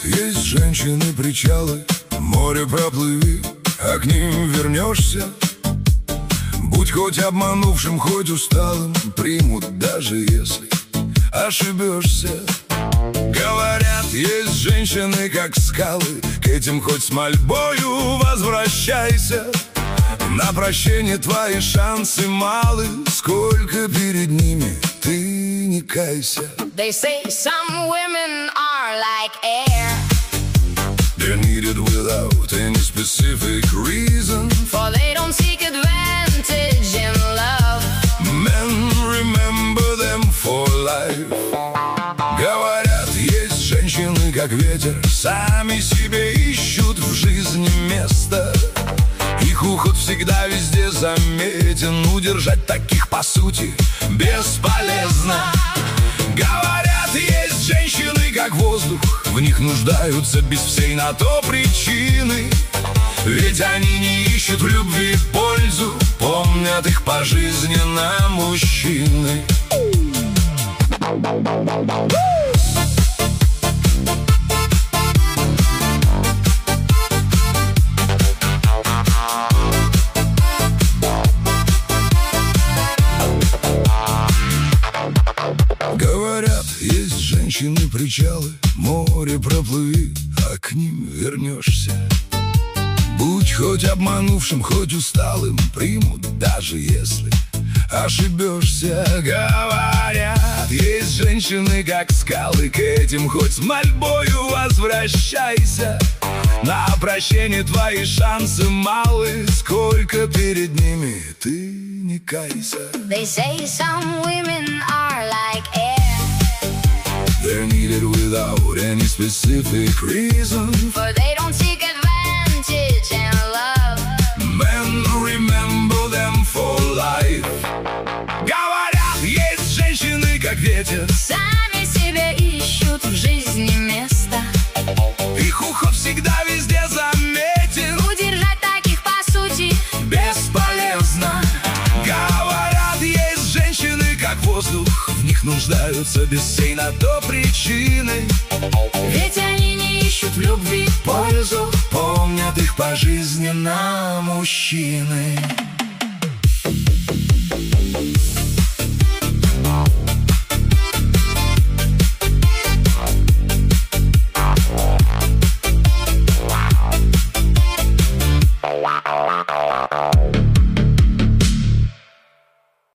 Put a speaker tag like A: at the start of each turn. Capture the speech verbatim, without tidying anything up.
A: есть женщины причалы, море проплыви, а к ним вернешься. Будь хоть обманувшим, хоть усталым, примут, даже если ошибешься. Говорят, есть женщины, как скалы, к этим хоть с мольбою возвращайся. На прощение твои шансы малы, сколько перед ними ты не кайся.
B: They say some women are like air.
A: They're needed without any specific reason,
B: for they don't seek advantage in love.
A: Men remember them for life. Говорят, есть женщины, как ветер, сами себе ищут в жизни место. Их уход всегда везде заметен, удержать таких по сути бесполезно. Говорят, есть женщины, как воздух, в них нуждаются без всей на то причины. Ведь они не ищут в любви пользу, помнят их пожизненно мужчины. Говорят, есть женщины причалы, море проплыви, а к ним вернешься. Будь хоть обманувшим, хоть усталым, примут, даже если ошибешься. Говорят, есть женщины, как скалы, к этим хоть с мольбою возвращайся. На прощение твои шансы малы, сколько перед ними ты не кайся.
B: They say some women are like air.
A: They're needed without any specific reason,
B: for they don't seek advantage in love.
A: Men remember them for life. Говорят, есть женщины, как ветер,
B: сами себе ищут в жизни место.
A: Их уход всегда везде заметен,
B: удержать таких по сути
A: бесполезно. Говорят, есть женщины, как воздух, в них нуждаются без всей на то причины.
B: Ведь они не ищут в любви
A: пользу, помнят их пожизненно мужчины.
C: Wow.